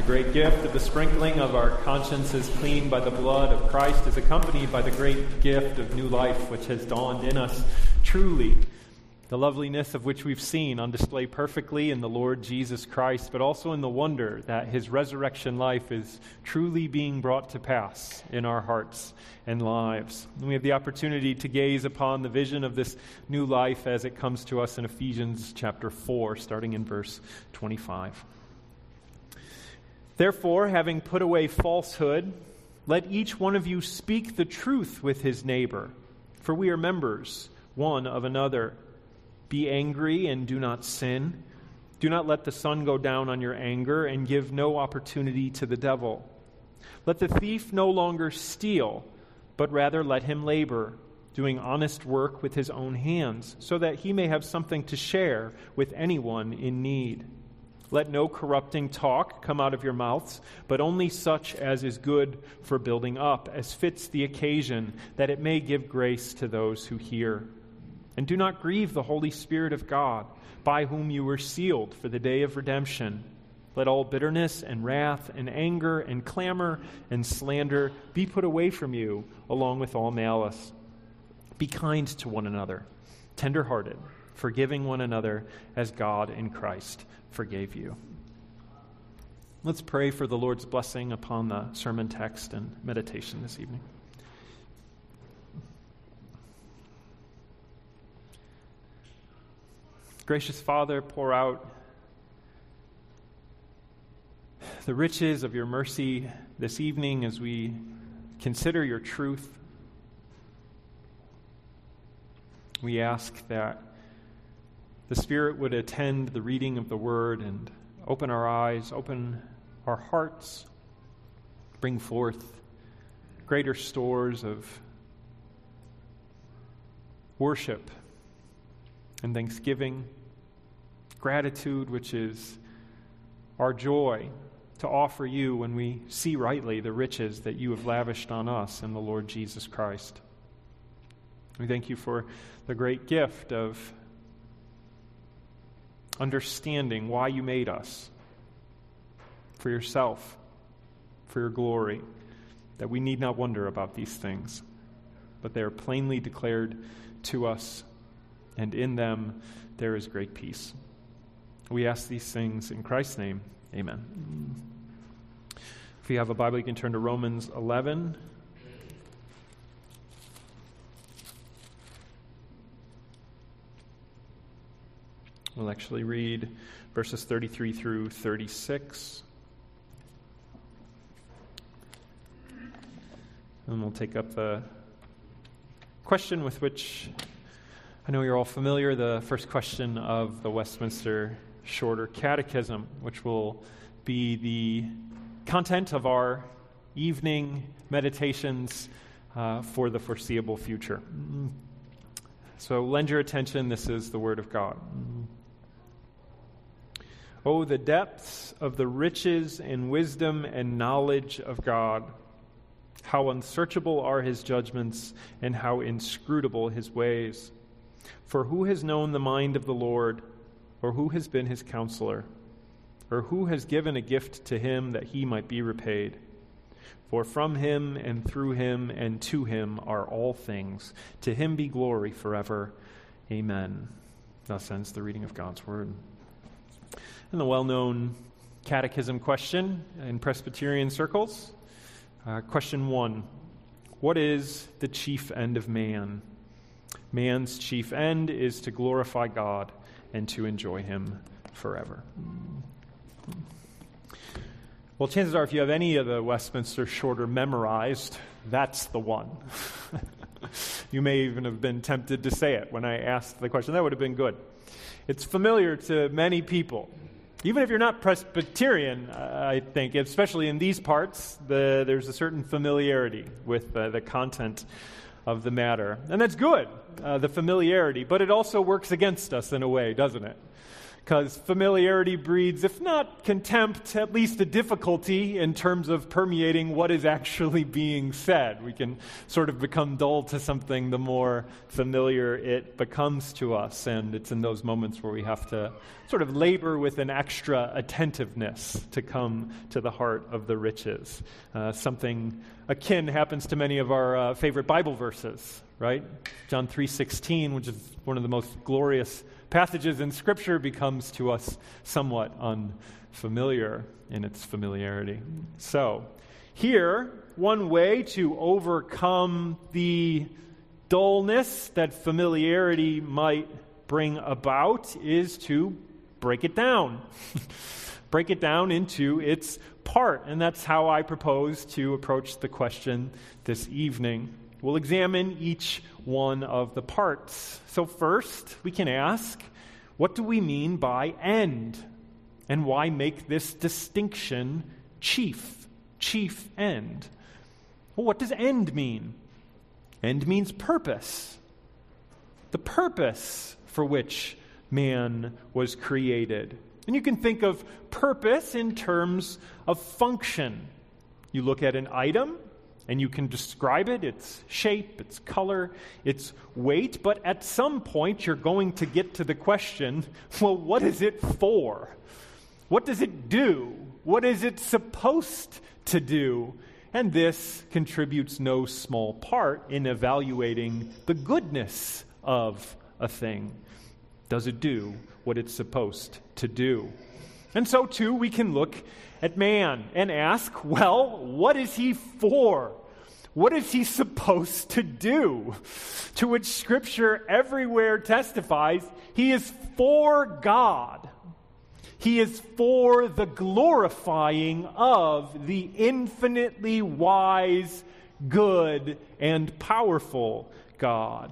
great gift of the sprinkling of our consciences clean by the blood of Christ is accompanied by the great gift of new life which has dawned in us truly, the loveliness of which we've seen on display perfectly in the Lord Jesus Christ, but also in the wonder that his resurrection life is truly being brought to pass in our hearts and lives. And we have the opportunity to gaze upon the vision of this new life as it comes to us in Ephesians chapter 4, starting in verse 25. Therefore, having put away falsehood, let each one of you speak the truth with his neighbor, for we are members one of another. Be angry and do not sin. Do not let the sun go down on your anger, and give no opportunity to the devil. Let the thief no longer steal, but rather let him labor, doing honest work with his own hands, so that he may have something to share with anyone in need. Let no corrupting talk come out of your mouths, but only such as is good for building up, as fits the occasion, that it may give grace to those who hear. And do not grieve the Holy Spirit of God, by whom you were sealed for the day of redemption. Let all bitterness and wrath and anger and clamor and slander be put away from you, along with all malice. Be kind to one another, tender-hearted, forgiving one another as God in Christ forgave you. Let's pray for the Lord's blessing upon the sermon text and meditation this evening. Gracious Father, pour out the riches of your mercy this evening as we consider your truth. We ask that the Spirit would attend the reading of the Word and open our eyes, open our hearts, bring forth greater stores of worship and thanksgiving, gratitude, which is our joy to offer you when we see rightly the riches that you have lavished on us in the Lord Jesus Christ. We thank you for the great gift of understanding why you made us, for yourself, for your glory, that we need not wonder about these things, but they are plainly declared to us, and in them there is great peace. We ask these things in Christ's name. Amen. If you have a Bible, you can turn to Romans 11. We'll actually read verses 33 through 36. And we'll take up the question with which I know you're all familiar, the first question of the Westminster Shorter Catechism, which will be the content of our evening meditations for the foreseeable future. So lend your attention. This is the Word of God. Oh, the depths of the riches and wisdom and knowledge of God! How unsearchable are his judgments, and how inscrutable his ways! For who has known the mind of the Lord, or who has been his counselor, or who has given a gift to him that he might be repaid? For from him and through him and to him are all things. To him be glory forever. Amen. Thus ends the reading of God's word. And the well-known catechism question in Presbyterian circles. Question 1. What is the chief end of man? Man's chief end is to glorify God and to enjoy him forever. Well, chances are if you have any of the Westminster Shorter memorized, that's the one. You may even have been tempted to say it when I asked the question. That would have been good. It's familiar to many people. Even if you're not Presbyterian, I think, especially in these parts, there's a certain familiarity with the content of the matter. And that's good, the familiarity, but it also works against us in a way, doesn't it? because familiarity breeds, if not contempt, at least a difficulty in terms of permeating what is actually being said. We can sort of become dull to something the more familiar it becomes to us, and it's in those moments where we have to sort of labor with an extra attentiveness to come to the heart of the riches. Something akin happens to many of our favorite Bible verses, right? John 3:16, which is one of the most glorious passages in Scripture, becomes to us somewhat unfamiliar in its familiarity. So, here, one way to overcome the dullness that familiarity might bring about is to break it down. Break it down into its part. And that's how I propose to approach the question this evening. We'll examine each one of the parts. So first, we can ask, what do we mean by end? And why make this distinction chief end? Well, what does end mean? End means purpose. The purpose for which man was created. And you can think of purpose in terms of function. You look at an item, and you can describe it, its shape, its color, its weight, but at some point you're going to get to the question, well, what is it for? What does it do? What is it supposed to do? And this contributes no small part in evaluating the goodness of a thing. Does it do what it's supposed to do? And so, too, we can look at man and ask, well, what is he for? What is he supposed to do? To which Scripture everywhere testifies, he is for God. He is for the glorifying of the infinitely wise, good, and powerful God.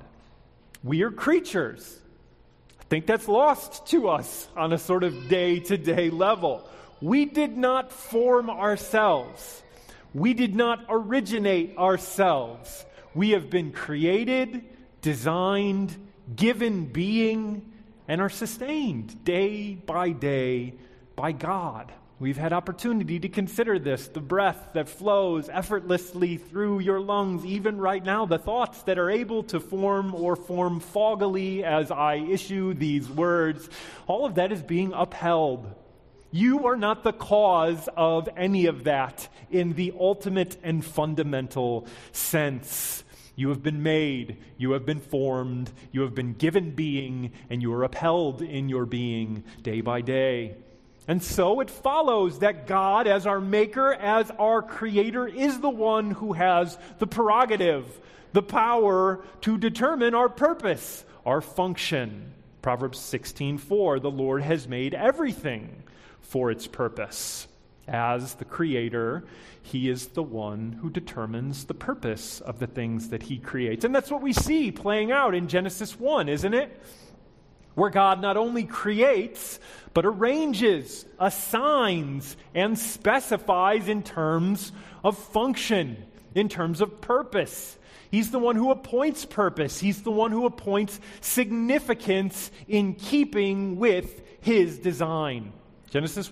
We are creatures. I think that's lost to us on a sort of day-to-day level. We did not form ourselves. We did not originate ourselves. We have been created, designed, given being, and are sustained day by day by God. We've had opportunity to consider this, the breath that flows effortlessly through your lungs, even right now, the thoughts that are able to form or form foggily as I issue these words. All of that is being upheld. You are not the cause of any of that in the ultimate and fundamental sense. You have been made, you have been formed, you have been given being, and you are upheld in your being day by day. And so it follows that God, as our maker, as our creator, is the one who has the prerogative, the power to determine our purpose, our function. Proverbs 16:4, the Lord has made everything for its purpose. As the creator, he is the one who determines the purpose of the things that he creates. And that's what we see playing out in Genesis 1, isn't it? Where God not only creates, but arranges, assigns, and specifies in terms of function, in terms of purpose. He's the one who appoints purpose. He's the one who appoints significance in keeping with his design. Genesis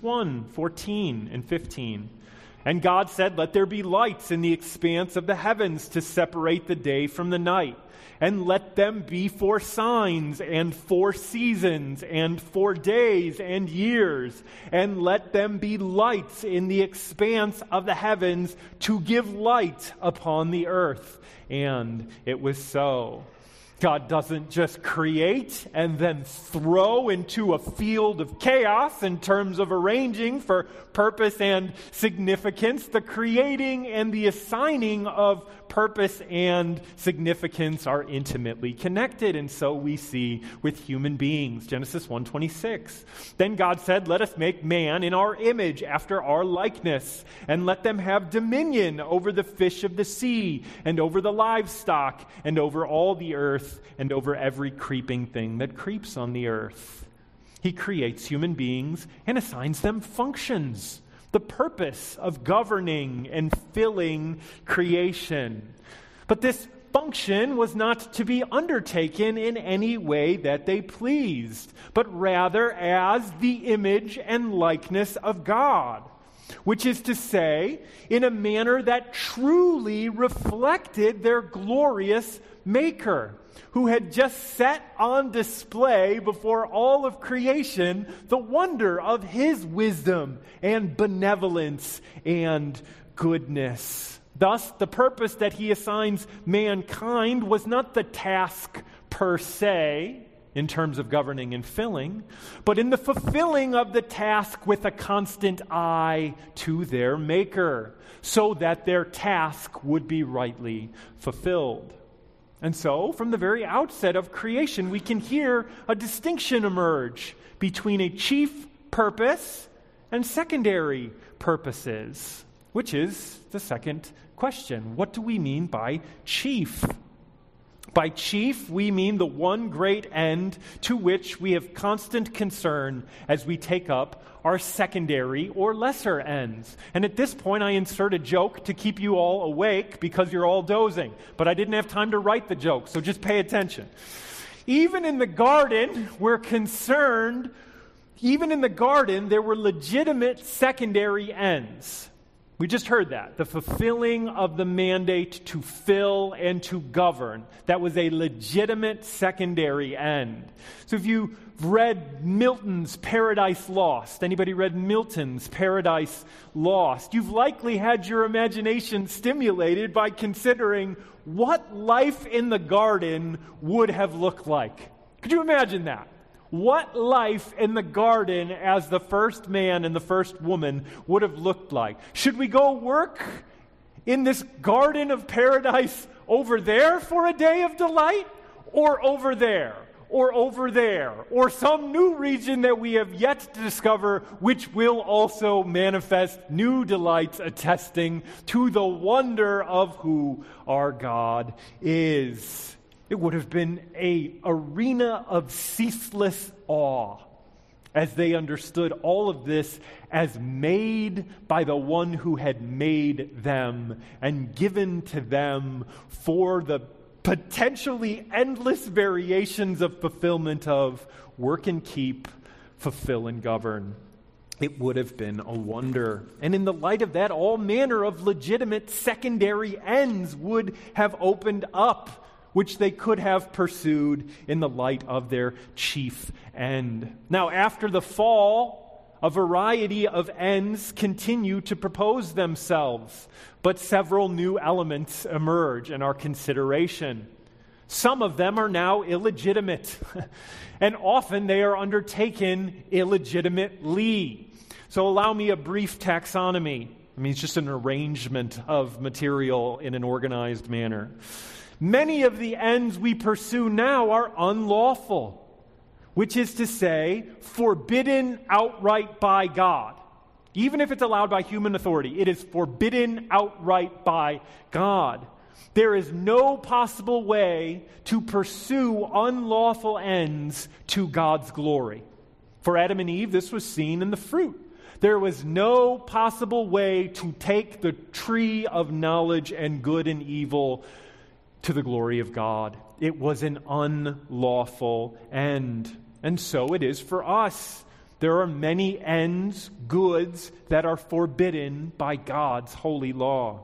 1:14 and 15. And God said, "Let there be lights in the expanse of the heavens to separate the day from the night. And let them be for signs and for seasons and for days and years. And let them be lights in the expanse of the heavens to give light upon the earth." And it was so. God doesn't just create and then throw into a field of chaos in terms of arranging for purpose and significance. The creating and the assigning of purpose and significance are intimately connected, and so we see with human beings. Genesis 1:26. Then God said, "Let us make man in our image, after our likeness, and let them have dominion over the fish of the sea, and over the livestock, and over all the earth, and over every creeping thing that creeps on the earth." He creates human beings and assigns them functions, the purpose of governing and filling creation. But this function was not to be undertaken in any way that they pleased, but rather as the image and likeness of God, which is to say, in a manner that truly reflected their glorious Maker, who had just set on display before all of creation the wonder of his wisdom and benevolence and goodness. Thus, the purpose that he assigns mankind was not the task per se, in terms of governing and filling, but in the fulfilling of the task with a constant eye to their Maker, so that their task would be rightly fulfilled. And so, from the very outset of creation, we can hear a distinction emerge between a chief purpose and secondary purposes, which is the second question. What do we mean by chief? By chief, we mean the one great end to which we have constant concern as we take up our secondary or lesser ends. And at this point, I insert a joke to keep you all awake because you're all dozing. But I didn't have time to write the joke, so just pay attention. Even in the garden, there were legitimate secondary ends. We just heard that. The fulfilling of the mandate to fill and to govern. That was a legitimate secondary end. So if you read Milton's Paradise Lost, anybody read Milton's Paradise Lost? You've likely had your imagination stimulated by considering what life in the garden would have looked like. Could you imagine that? What life in the garden as the first man and the first woman would have looked like. Should we go work in this garden of paradise over there for a day of delight? Or over there? Or over there? Or some new region that we have yet to discover, which will also manifest new delights attesting to the wonder of who our God is. It would have been an arena of ceaseless awe as they understood all of this as made by the one who had made them and given to them for the potentially endless variations of fulfillment of work and keep, fulfill and govern. It would have been a wonder. And in the light of that, all manner of legitimate secondary ends would have opened up, which they could have pursued in the light of their chief end. Now, after the fall, a variety of ends continue to propose themselves, but several new elements emerge in our consideration. Some of them are now illegitimate, and often they are undertaken illegitimately. So allow me a brief taxonomy. It's just an arrangement of material in an organized manner. Many of the ends we pursue now are unlawful, which is to say, forbidden outright by God. Even if it's allowed by human authority, it is forbidden outright by God. There is no possible way to pursue unlawful ends to God's glory. For Adam and Eve, this was seen in the fruit. There was no possible way to take the tree of knowledge and good and evil to the glory of God. It was an unlawful end. And so it is for us. There are many ends, goods, that are forbidden by God's holy law.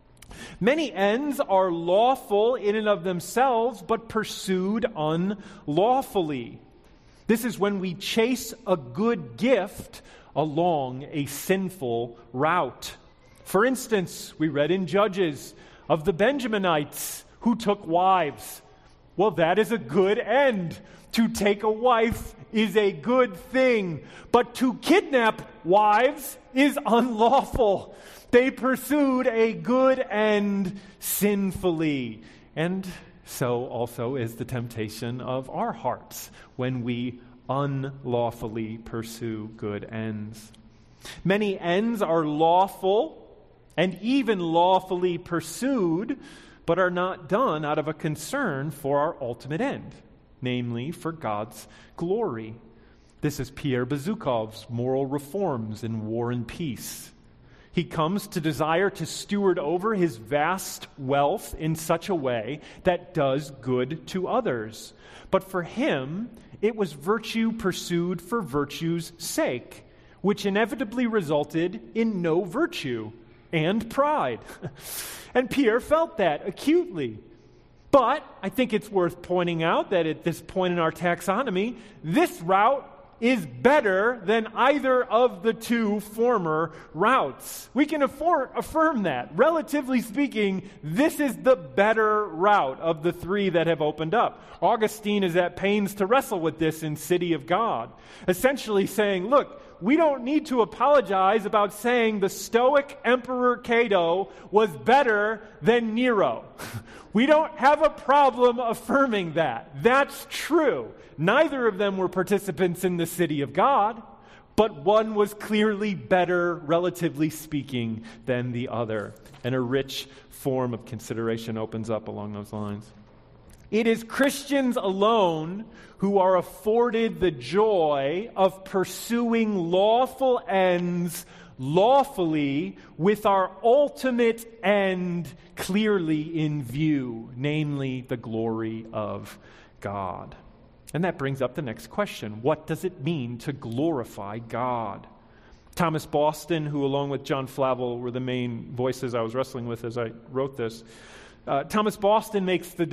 Many ends are lawful in and of themselves, but pursued unlawfully. This is when we chase a good gift along a sinful route. For instance, we read in Judges of the Benjaminites who took wives. Well, that is a good end. To take a wife is a good thing. But to kidnap wives is unlawful. They pursued a good end sinfully. And so also is the temptation of our hearts when we unlawfully pursue good ends. Many ends are lawful and even lawfully pursued, but are not done out of a concern for our ultimate end, namely for God's glory. This is Pierre Bezukhov's Moral Reforms in War and Peace. He comes to desire to steward over his vast wealth in such a way that does good to others. But for him, it was virtue pursued for virtue's sake, which inevitably resulted in no virtue and pride. And Pierre felt that acutely. But I think it's worth pointing out that at this point in our taxonomy, this route is better than either of the two former routes. We can affirm that. Relatively speaking, this is the better route of the three that have opened up. Augustine is at pains to wrestle with this in City of God, essentially saying, look, we don't need to apologize about saying the Stoic Emperor Cato was better than Nero. We don't have a problem affirming that. That's true. Neither of them were participants in the City of God, but one was clearly better, relatively speaking, than the other. And a rich form of consideration opens up along those lines. It is Christians alone who are afforded the joy of pursuing lawful ends lawfully with our ultimate end clearly in view, namely the glory of God. And that brings up the next question. What does it mean to glorify God? Thomas Boston, who along with John Flavel were the main voices I was wrestling with as I wrote this, Thomas Boston makes the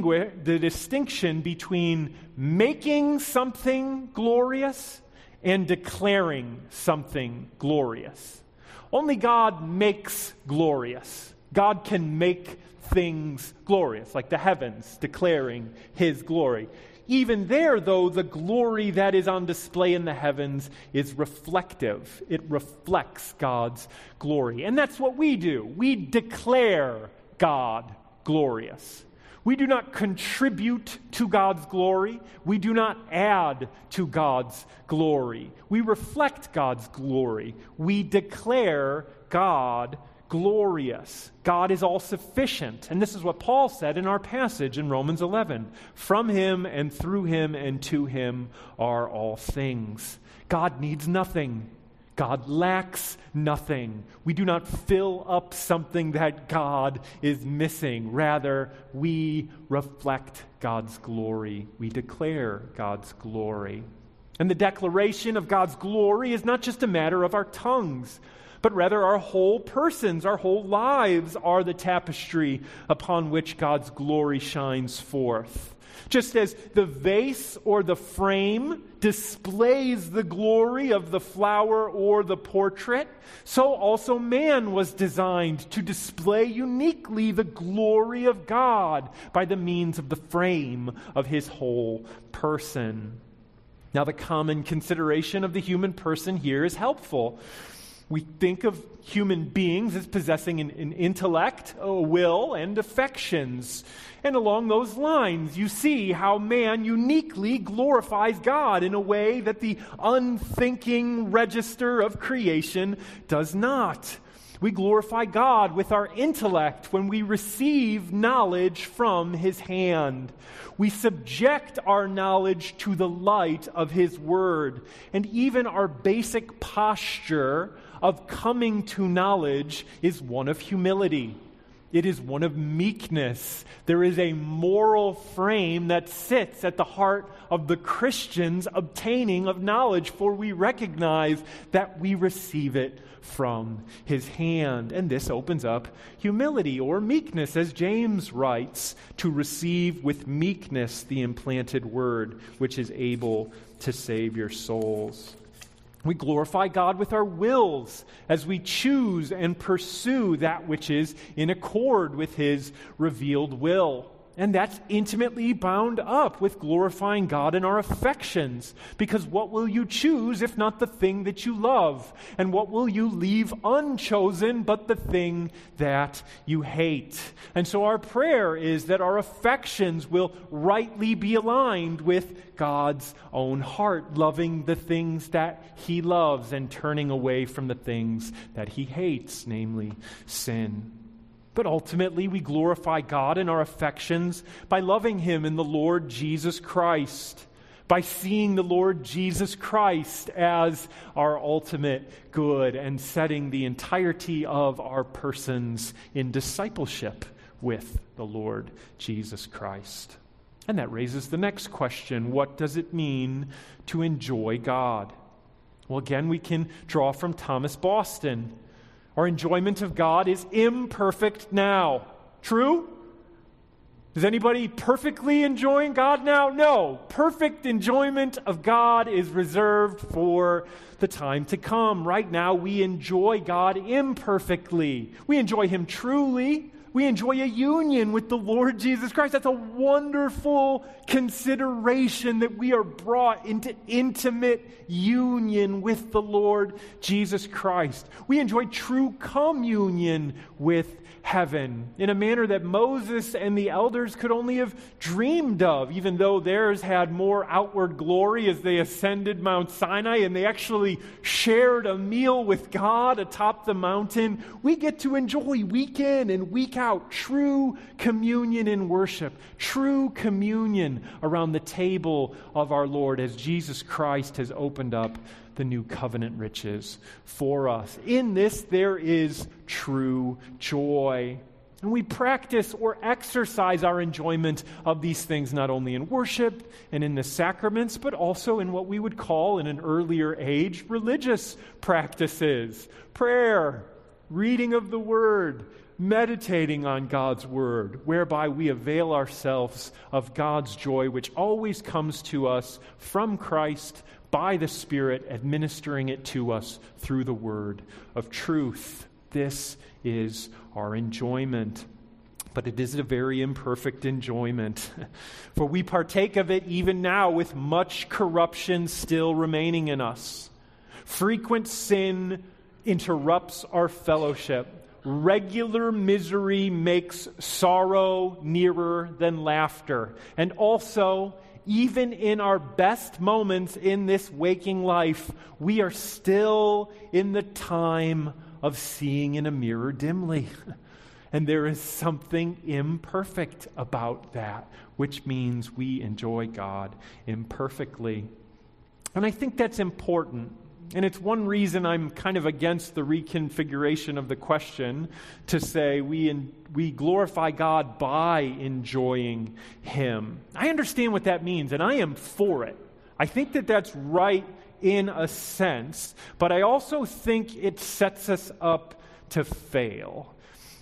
distinction between making something glorious and declaring something glorious. Only God makes glorious. God can make things glorious, like the heavens declaring His glory. Even there, though, the glory that is on display in the heavens is reflective. It reflects God's glory. And that's what we do. We declare God glorious. We do not contribute to God's glory. We do not add to God's glory. We reflect God's glory. We declare God glorious. God is all sufficient. And this is what Paul said in our passage in Romans 11. From Him and through Him and to Him are all things. God needs nothing. God lacks nothing. We do not fill up something that God is missing. Rather, we reflect God's glory. We declare God's glory. And the declaration of God's glory is not just a matter of our tongues, but rather our whole persons, our whole lives are the tapestry upon which God's glory shines forth. Just as the vase or the frame displays the glory of the flower or the portrait, so also man was designed to display uniquely the glory of God by the means of the frame of his whole person. Now, the common consideration of the human person here is helpful. We think of human beings as possessing an intellect, a will, and affections. And along those lines, you see how man uniquely glorifies God in a way that the unthinking register of creation does not. We glorify God with our intellect when we receive knowledge from His hand. We subject our knowledge to the light of His Word. And even our basic posture of coming to knowledge is one of humility. It is one of meekness. There is a moral frame that sits at the heart of the Christian's obtaining of knowledge, for we recognize that we receive it from His hand. And this opens up humility or meekness, as James writes, to receive with meekness the implanted word, which is able to save your souls. We glorify God with our wills as we choose and pursue that which is in accord with His revealed will. And that's intimately bound up with glorifying God in our affections. Because what will you choose if not the thing that you love? And what will you leave unchosen but the thing that you hate? And so our prayer is that our affections will rightly be aligned with God's own heart, loving the things that He loves and turning away from the things that He hates, namely sin. But ultimately, we glorify God in our affections by loving Him in the Lord Jesus Christ, by seeing the Lord Jesus Christ as our ultimate good and setting the entirety of our persons in discipleship with the Lord Jesus Christ. And that raises the next question: what does it mean to enjoy God? Well, again, we can draw from Thomas Boston. Our enjoyment of God is imperfect now. True? Is anybody perfectly enjoying God now? No. Perfect enjoyment of God is reserved for the time to come. Right now, we enjoy God imperfectly. We enjoy Him truly. We enjoy a union with the Lord Jesus Christ. That's a wonderful consideration, that we are brought into intimate union with the Lord Jesus Christ. We enjoy true communion with heaven in a manner that Moses and the elders could only have dreamed of, even though theirs had more outward glory as they ascended Mount Sinai and they actually shared a meal with God atop the mountain. We get to enjoy week in and week out true communion in worship, true communion around the table of our Lord as Jesus Christ has opened up the new covenant riches for us. In this there is true joy. And we practice or exercise our enjoyment of these things not only in worship and in the sacraments, but also in what we would call in an earlier age religious practices. Prayer, reading of the Word, meditating on God's Word, whereby we avail ourselves of God's joy, which always comes to us from Christ by the Spirit, administering it to us through the Word of truth. This is our enjoyment. But it is a very imperfect enjoyment. For we partake of it even now with much corruption still remaining in us. Frequent sin interrupts our fellowship. Regular misery makes sorrow nearer than laughter. And also, even in our best moments in this waking life, we are still in the time of seeing in a mirror dimly. And there is something imperfect about that, which means we enjoy God imperfectly. And I think that's important. And it's one reason I'm kind of against the reconfiguration of the question to say we glorify God by enjoying Him. I understand what that means, and I am for it. I think that that's right in a sense, but I also think it sets us up to fail.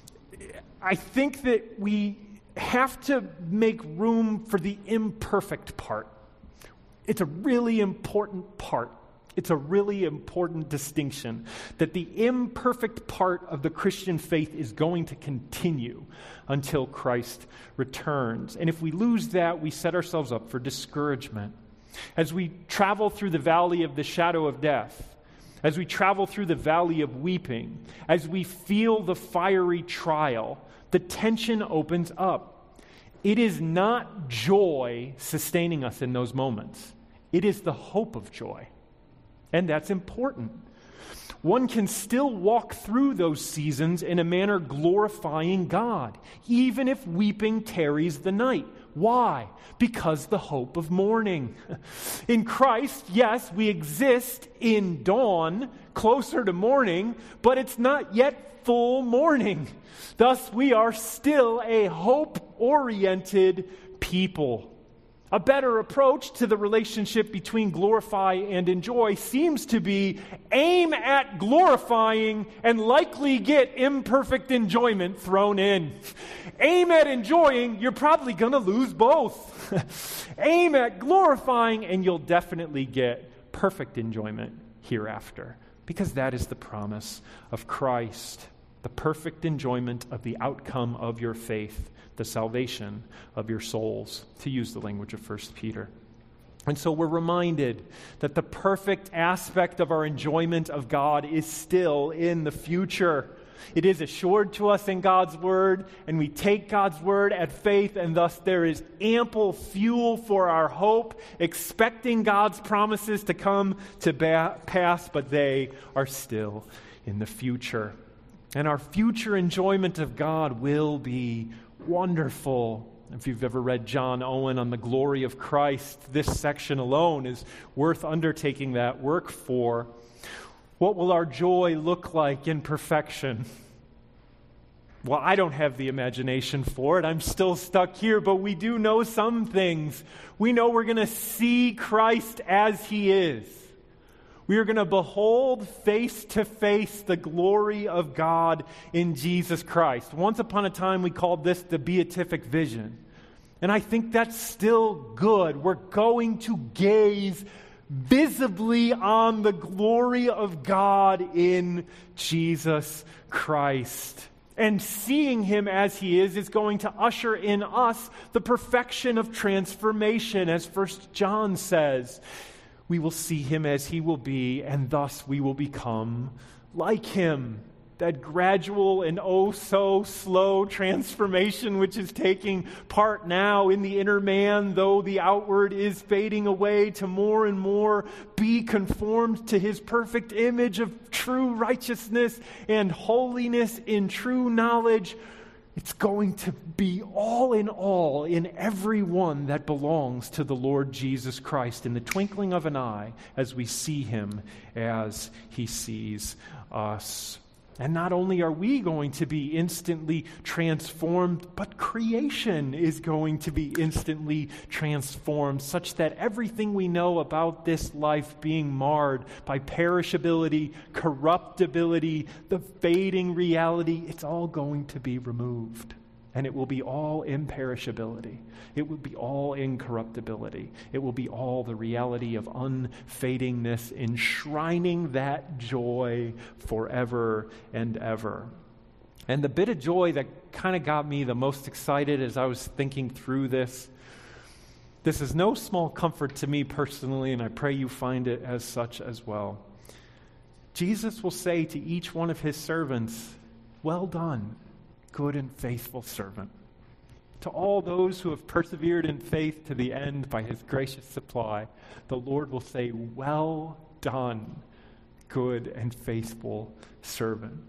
I think that we have to make room for the imperfect part. It's a really important part. It's a really important distinction, that the imperfect part of the Christian faith is going to continue until Christ returns. And if we lose that, we set ourselves up for discouragement. As we travel through the valley of the shadow of death, as we travel through the valley of weeping, as we feel the fiery trial, the tension opens up. It is not joy sustaining us in those moments. It is the hope of joy. And that's important. One can still walk through those seasons in a manner glorifying God, even if weeping tarries the night. Why? Because the hope of morning. In Christ, yes, we exist in dawn, closer to morning, but it's not yet full morning. Thus, we are still a hope-oriented people. A better approach to the relationship between glorify and enjoy seems to be aim at glorifying and likely get imperfect enjoyment thrown in. Aim at enjoying, you're probably going to lose both. Aim at glorifying, and you'll definitely get perfect enjoyment hereafter, because that is the promise of Christ, the perfect enjoyment of the outcome of your faith, the salvation of your souls, to use the language of 1 Peter. And so we're reminded that the perfect aspect of our enjoyment of God is still in the future. It is assured to us in God's Word, and we take God's Word at faith, and thus there is ample fuel for our hope, expecting God's promises to come to pass, but they are still in the future. And our future enjoyment of God will be wonderful, If you've ever read John Owen on the glory of Christ, this section alone is worth undertaking that work for. What will our joy look like in perfection? Well, I don't have the imagination for it. I'm still stuck here, but we do know some things. We know we're going to see Christ as He is. We are going to behold face to face the glory of God in Jesus Christ. Once upon a time, we called this the beatific vision. And I think that's still good. We're going to gaze visibly on the glory of God in Jesus Christ. And seeing Him as He is going to usher in us the perfection of transformation, as 1 John says. We will see Him as He will be, and thus we will become like Him. That gradual and oh so slow transformation which is taking part now in the inner man, though the outward is fading away, to more and more be conformed to His perfect image of true righteousness and holiness in true knowledge. It's going to be all in every one that belongs to the Lord Jesus Christ in the twinkling of an eye as we see Him as He sees us. And not only are we going to be instantly transformed, but creation is going to be instantly transformed, such that everything we know about this life being marred by perishability, corruptibility, the fading reality, it's all going to be removed. And it will be all imperishability. It will be all incorruptibility. It will be all the reality of unfadingness, enshrining that joy forever and ever. And the bit of joy that kind of got me the most excited as I was thinking through this is no small comfort to me personally, and I pray you find it as such as well. Jesus will say to each one of His servants, "Well done, good and faithful servant." To all those who have persevered in faith to the end by His gracious supply, the Lord will say, "Well done, good and faithful servant."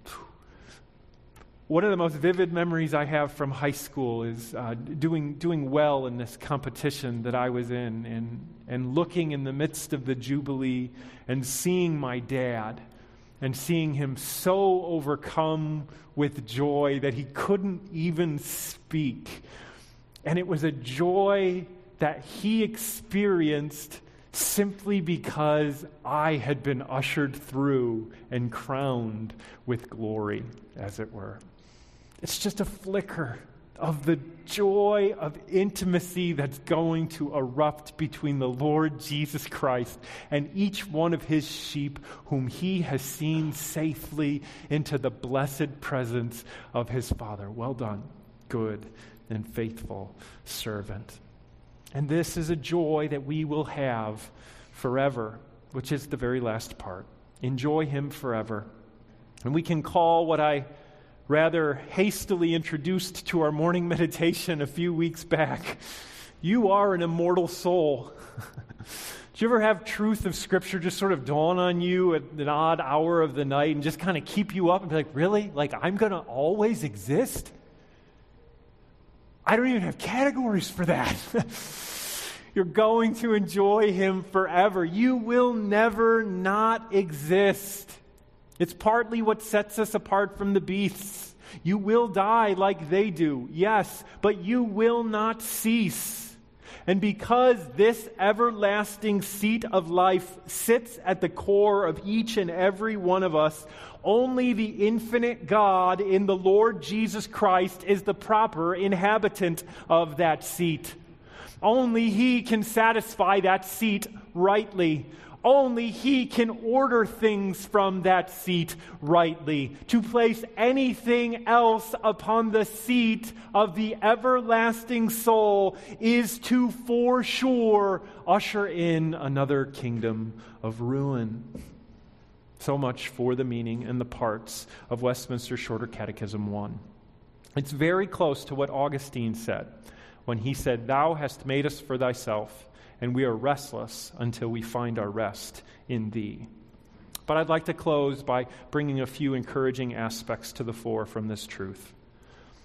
One of the most vivid memories I have from high school is doing well in this competition that I was in, and looking in the midst of the Jubilee and seeing my dad and seeing him so overcome with joy that he couldn't even speak. And it was a joy that he experienced simply because I had been ushered through and crowned with glory, as it were. It's just a flicker of the joy of intimacy that's going to erupt between the Lord Jesus Christ and each one of His sheep whom He has seen safely into the blessed presence of His Father. Well done, good and faithful servant. And this is a joy that we will have forever, which is the very last part. Enjoy Him forever. And we can call what I rather hastily introduced to our morning meditation a few weeks back, you are an immortal soul. Do you ever have truth of Scripture just sort of dawn on you at an odd hour of the night and just kind of keep you up and be like, really? Like, I'm going to always exist? I don't even have categories for that. You're going to enjoy Him forever. You will never not exist. It's partly what sets us apart from the beasts. You will die like they do, yes, but you will not cease. And because this everlasting seat of life sits at the core of each and every one of us, only the infinite God in the Lord Jesus Christ is the proper inhabitant of that seat. Only He can satisfy that seat rightly. Only He can order things from that seat rightly. To place anything else upon the seat of the everlasting soul is to, for sure, usher in another kingdom of ruin. So much for the meaning and the parts of Westminster Shorter Catechism 1. It's very close to what Augustine said when he said, "Thou hast made us for Thyself, and we are restless until we find our rest in Thee." But I'd like to close by bringing a few encouraging aspects to the fore from this truth.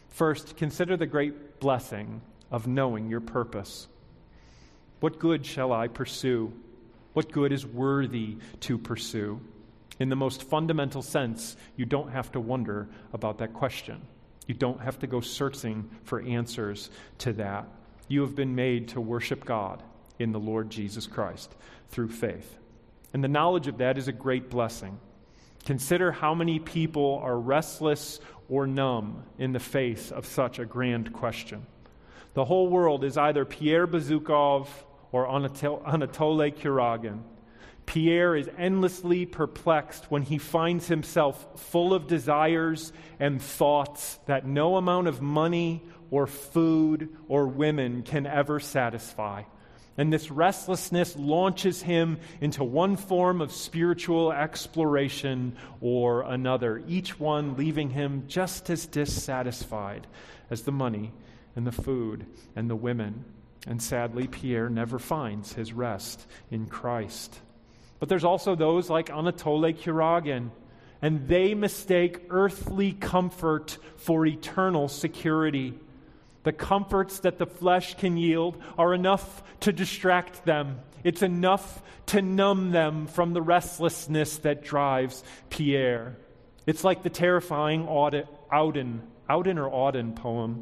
First, consider the great blessing of knowing your purpose. What good shall I pursue? What good is worthy to pursue? In the most fundamental sense, you don't have to wonder about that question. You don't have to go searching for answers to that. You have been made to worship God in the Lord Jesus Christ through faith. And the knowledge of that is a great blessing. Consider how many people are restless or numb in the face of such a grand question. The whole world is either Pierre Bezukhov or Anatoly Kuragin. Pierre is endlessly perplexed when he finds himself full of desires and thoughts that no amount of money or food or women can ever satisfy. And this restlessness launches him into one form of spiritual exploration or another, each one leaving him just as dissatisfied as the money and the food and the women. And sadly, Pierre never finds his rest in Christ. But there's also those like Anatoly Kuragin, and they mistake earthly comfort for eternal security. The comforts that the flesh can yield are enough to distract them. It's enough to numb them from the restlessness that drives Pierre. It's like the terrifying Auden poem.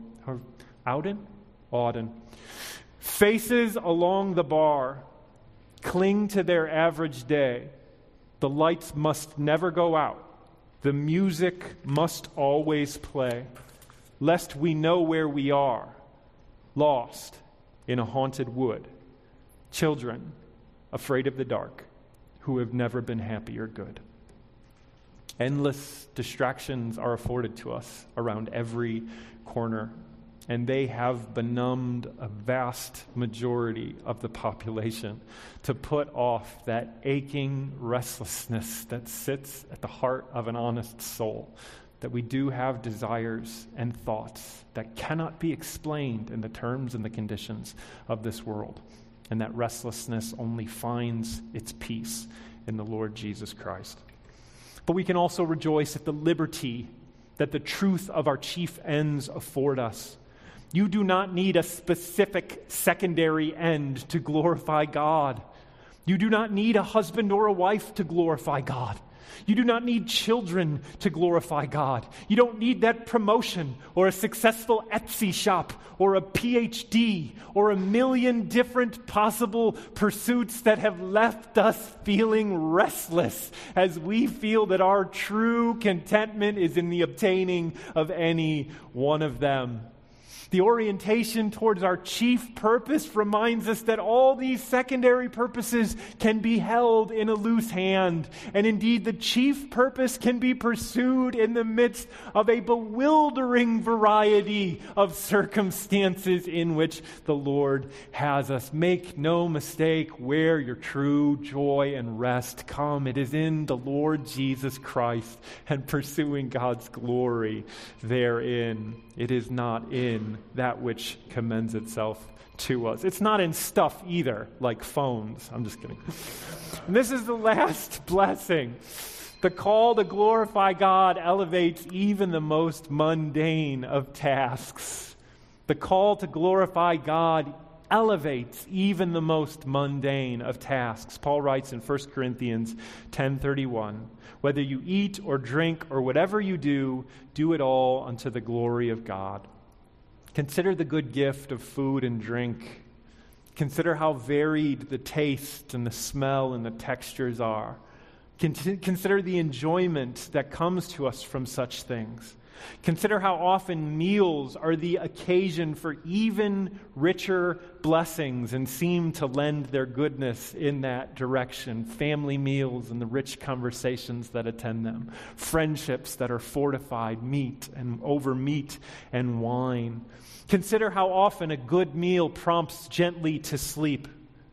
Auden. Faces along the bar cling to their average day. The lights must never go out. The music must always play, lest we know where we are, lost in a haunted wood. Children afraid of the dark, who have never been happy or good. Endless distractions are afforded to us around every corner, and they have benumbed a vast majority of the population to put off that aching restlessness that sits at the heart of an honest soul, that we do have desires and thoughts that cannot be explained in the terms and the conditions of this world, and that restlessness only finds its peace in the Lord Jesus Christ. But we can also rejoice at the liberty that the truth of our chief ends afford us. You do not need a specific secondary end to glorify God. You do not need a husband or a wife to glorify God. You do not need children to glorify God. You don't need that promotion or a successful Etsy shop or a PhD or a million different possible pursuits that have left us feeling restless as we feel that our true contentment is in the obtaining of any one of them. The orientation towards our chief purpose reminds us that all these secondary purposes can be held in a loose hand. And indeed, the chief purpose can be pursued in the midst of a bewildering variety of circumstances in which the Lord has us. Make no mistake where your true joy and rest come. It is in the Lord Jesus Christ and pursuing God's glory therein. It is not in that which commends itself to us. It's not in stuff either, like phones. I'm just kidding. And this is the last blessing. The call to glorify God elevates even the most mundane of tasks. The call to glorify God elevates even the most mundane of tasks. Paul writes in 1 Corinthians 10:31, whether you eat or drink or whatever you do, do it all unto the glory of God. Consider the good gift of food and drink. Consider how varied the taste and the smell and the textures are. Consider the enjoyment that comes to us from such things. Consider how often meals are the occasion for even richer blessings and seem to lend their goodness in that direction. Family meals and the rich conversations that attend them. Friendships that are fortified over meat and wine. Consider how often a good meal prompts gently to sleep.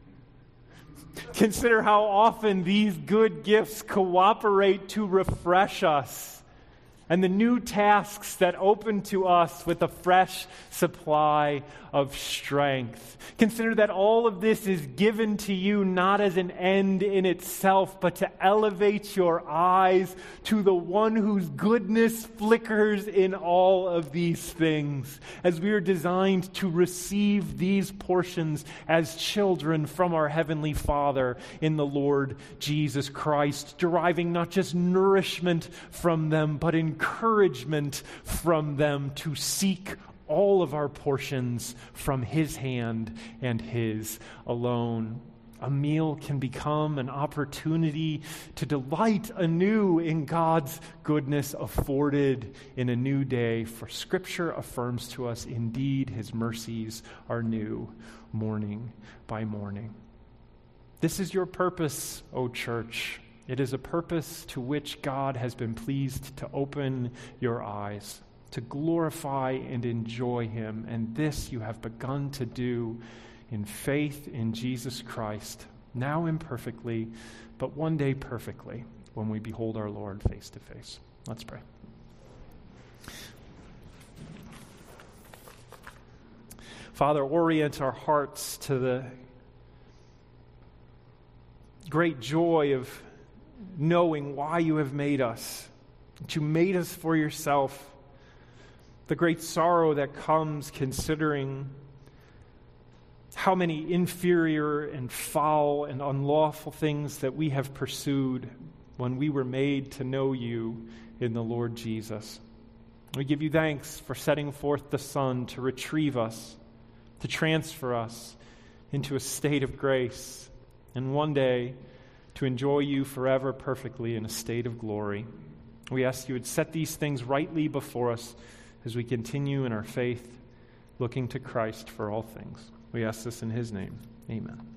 Consider how often these good gifts cooperate to refresh us. and the new tasks that open to us with a fresh supply of strength. Consider that all of this is given to you not as an end in itself, but to elevate your eyes to the one whose goodness flickers in all of these things, as we are designed to receive these portions as children from our Heavenly Father in the Lord Jesus Christ, deriving not just nourishment from them, but encouragement from them to seek all of our portions from His hand and His alone. A meal can become an opportunity to delight anew in God's goodness afforded in a new day, for Scripture affirms to us, indeed, His mercies are new morning by morning. This is your purpose, O church. It is a purpose to which God has been pleased to open your eyes, to glorify and enjoy Him. And this you have begun to do in faith in Jesus Christ, now imperfectly, but one day perfectly, when we behold our Lord face to face. Let's pray. Father, orient our hearts to the great joy of knowing why you have made us, that you made us for yourself, the great sorrow that comes considering how many inferior and foul and unlawful things that we have pursued when we were made to know you in the Lord Jesus. We give you thanks for setting forth the Son to retrieve us, to transfer us into a state of grace, and one day to enjoy you forever perfectly in a state of glory. We ask you would set these things rightly before us as we continue in our faith, looking to Christ for all things. We ask this in His name. Amen.